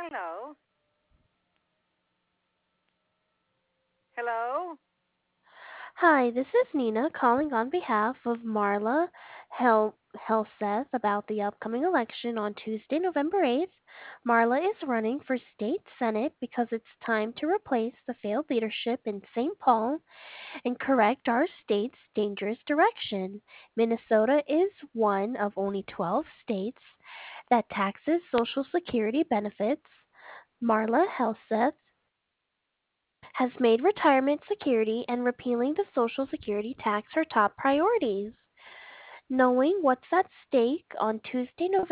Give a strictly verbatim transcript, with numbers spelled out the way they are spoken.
Hello. Hello. Hi, this is Nina calling on behalf of Marla Hel- Helseth about the upcoming election on Tuesday, November eighth. Marla is running for state senate because it's time to replace the failed leadership in Saint Paul and correct our state's dangerous direction. Minnesota is one of only twelve states that taxes Social Security benefits. Marla Helseth has made retirement security and repealing the Social Security tax her top priorities. Knowing what's at stake on Tuesday, November